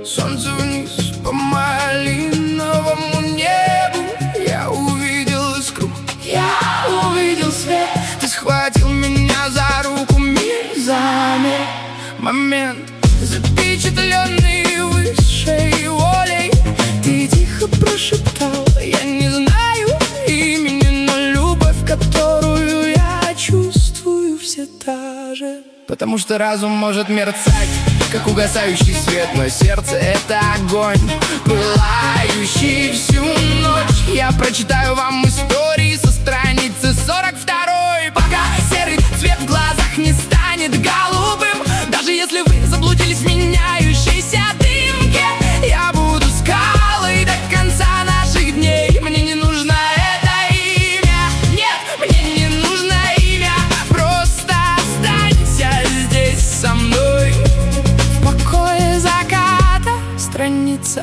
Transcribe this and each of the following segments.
Солнце вниз по малиновому небу. Я увидел искру, я увидел свет. Ты схватил меня за руку, мир замер. Момент, запечатленный высшей волей. Ты тихо прошептал: я не знаю имени, но любовь, которую я чувствую, все та же. Потому что разум может мерцать, как угасающий свет, но сердце — это огонь, пылающий всю ночь. Я прочитаю вам истории со страницы 42, пока серый цвет в глазах не станет голубым. Даже если вы заблудились в меняющейся дымке, я буду скалой до конца наших дней. Мне не нужно это имя, нет, мне не нужно имя. Просто останься здесь со мной. В покое заката, страница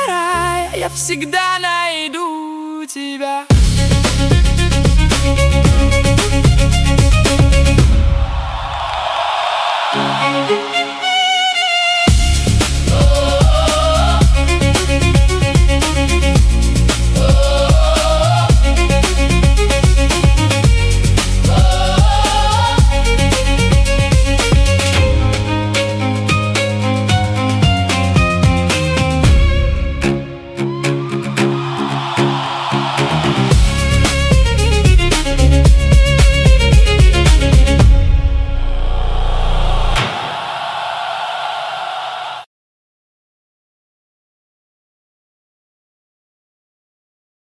42. Я всегда найду тебя.